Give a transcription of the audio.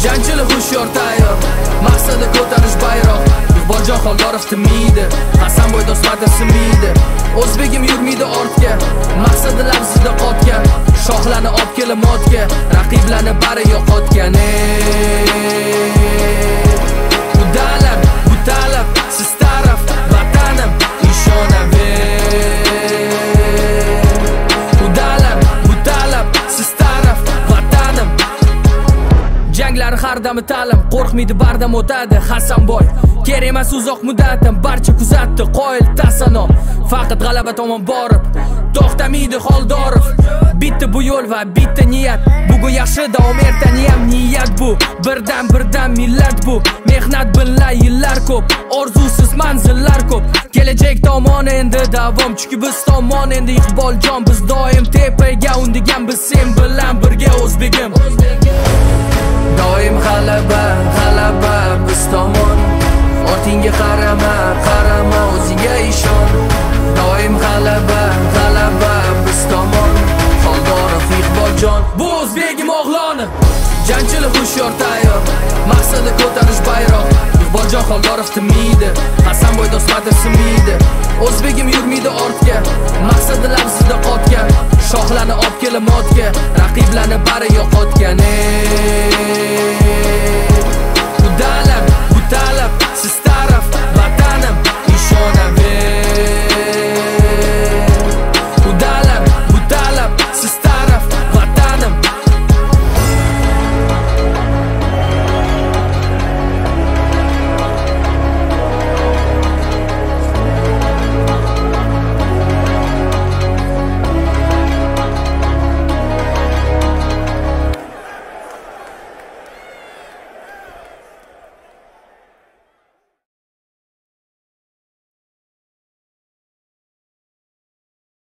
Janchili hushyor tayyor, maqsadi ko'tarish bayroq. Iqboljon Xoldorov timiydi, Hasanboy Do'stmatov simiydi. O'zbegim yurmaydi ortga, maqsadi lafzida qotgan. Shohlarni olib kelib modga, raqiblarni bari yo'qotgan. Bu talab, siz taraf, vatanim, ishonaver. Bu talab, siz taraf, vatanim. Janglar har dami ta'lim, qo'rqmaydi bardam o'tadi Hasanboy. Kerak emas uzoq muddatim, barcha kuzatdi qoyil tasanom. Faqat g'alaba tomon borib, to'xtamaydi Xoldorov. Bitta bu yo'l va bitta niyat. Bugun yaxshi davom ertani ham niyat bu. Birdan millat bu. Mehnat bilan yillar ko'p, orzusiz manzillar ko'p. Kelajak tomon endi davom, chunki biz tomon endi Iqboljon. Biz doim tepaga undigan, biz sen bilan birga o'zbegim. Doim g'alaba biz tomon. Ortingga qarama, o'zingga ishon. Doim g'alaba biz tomon. Xoldorov Iqboljon, bu o'zbegim o'g'loni. Janchili hushyor tayyor, maqsadi ko'tarish bayroq. Iqboljon Xoldorov timiydi, Hasanboy Do'stmatov simiydi. O'zbegim yurmaydi ortga, maqsadi lafzida qotgan. Shohlarni olib kelib modga, raqiblarni bari yo'qotgan.